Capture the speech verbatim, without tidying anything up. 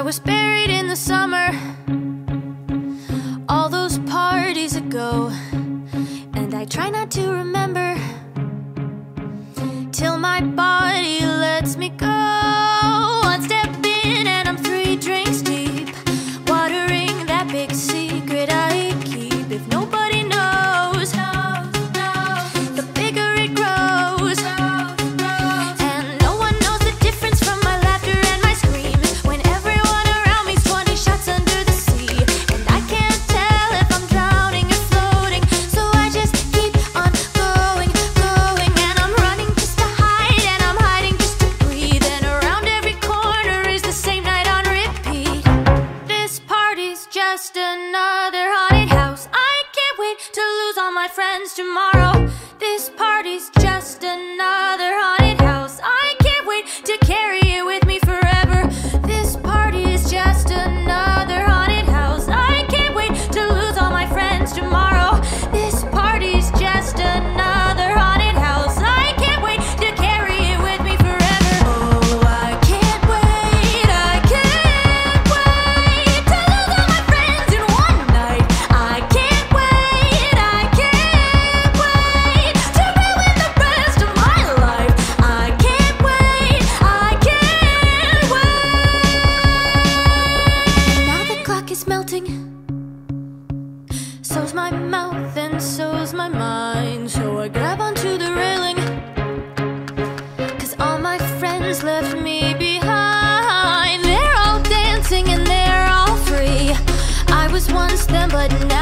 I was buried in the summer, all those parties ago, and I try not to remember till my body lets me go. One step in and I'm three drinks deep, watering that big secret I keep. If nobody knows, the bigger it grows, and no one knows the difference from my laughter and my screams when everyone around me's twenty shots under the sea. And I can't tell if I'm drowning or floating, so I just keep on going, going. And I'm running just to hide, and I'm hiding just to breathe, and around every corner is the same night on repeat. This party's just another haunted house. I can't wait to lose all my friends tomorrow. This party's just another haunted house. I can't wait to carry it with me forever. This party is just another haunted house. I can't wait to lose all my friends tomorrow. This party's just another haunted house. I can't wait to carry it with me forever. Oh, I can't wait, I can't wait to lose all my friends in one night. I can't wait, I can't wait to ruin the rest of my life. I can't wait, I can't wait. Now the clock is melting, so's my mouth and so's my mind. So I grab onto the railing, cause all my friends left me behind. They're all dancing and they're all free. I was once them, but now